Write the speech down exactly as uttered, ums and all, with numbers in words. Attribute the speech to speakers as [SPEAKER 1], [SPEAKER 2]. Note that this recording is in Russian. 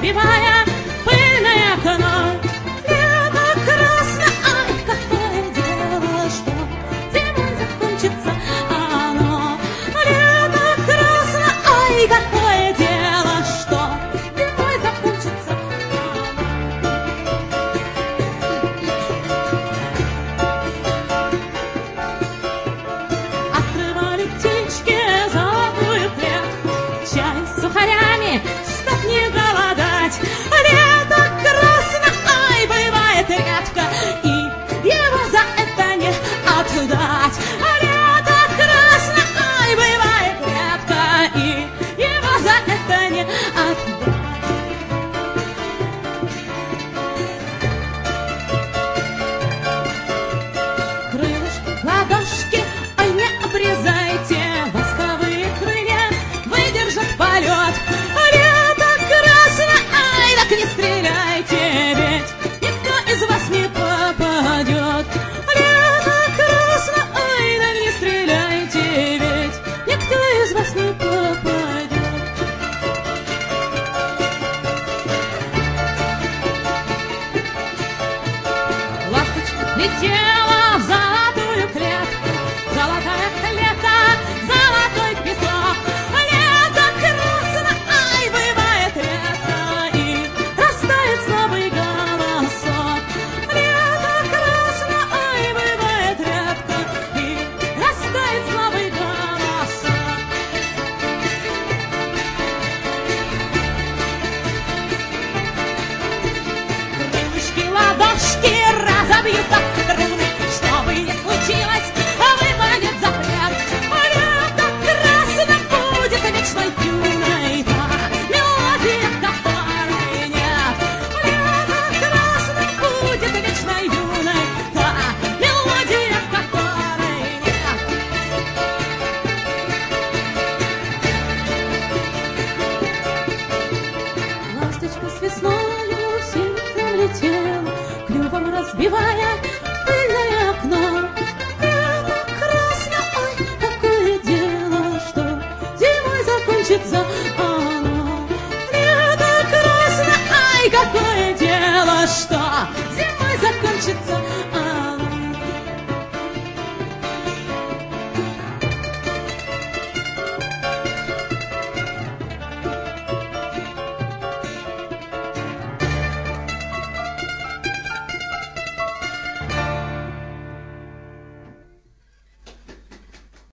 [SPEAKER 1] разбивая пыльное окно. Лето красное, ай, какое дело, что зимой закончится оно. Лето красное, ай, какое дело, что зимой закончится оно. Открывали птички золотую клетку, чай с сухарями, чтоб не голодать. Лето красное, ай, бывает редко, и его за это не отдать. Лето красное, ай, бывает редко, и его за это не отдать. Крылышки, ладошки, ой, не обрезайте, восковые крылья выдержат полет. Лето красное, ай, так не стреляйте, ведь никто из вас не попадет. Лето красное, ай, так не стреляйте, ведь никто из вас не попадет. Ласточка летела